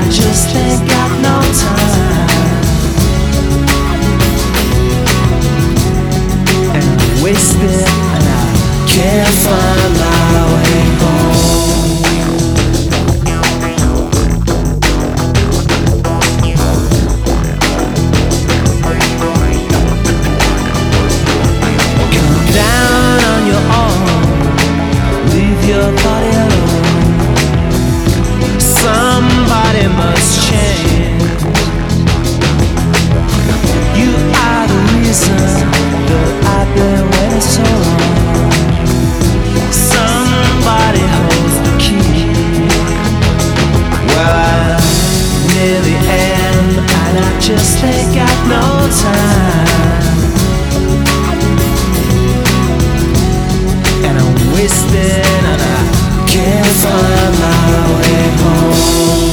just ain't got no time, and I'm wasted and I can't find my way home. Come down on your own, leave your body alone. Somebody must change. You are the reason that I've been waiting so long. Somebody holds the key. Well, I'm near the end and I just ain't got no time, and I'm wasted and I can't find my way home.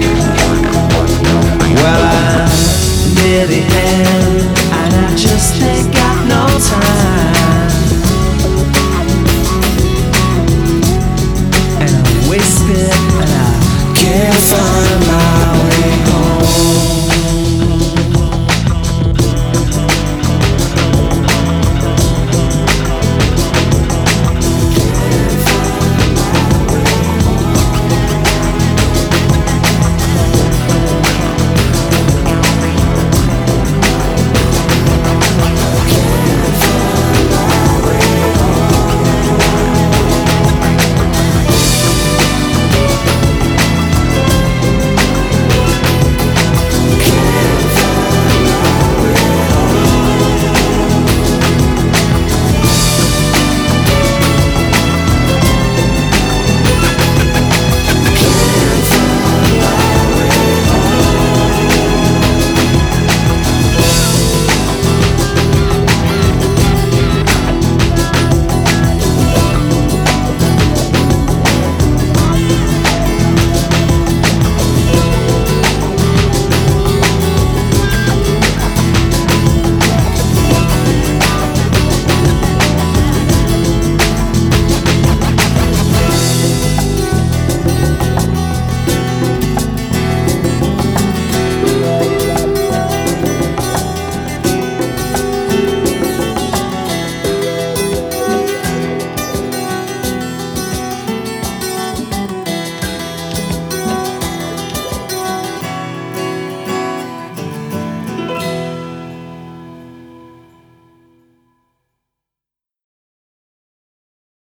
Well, I'm near the end and I just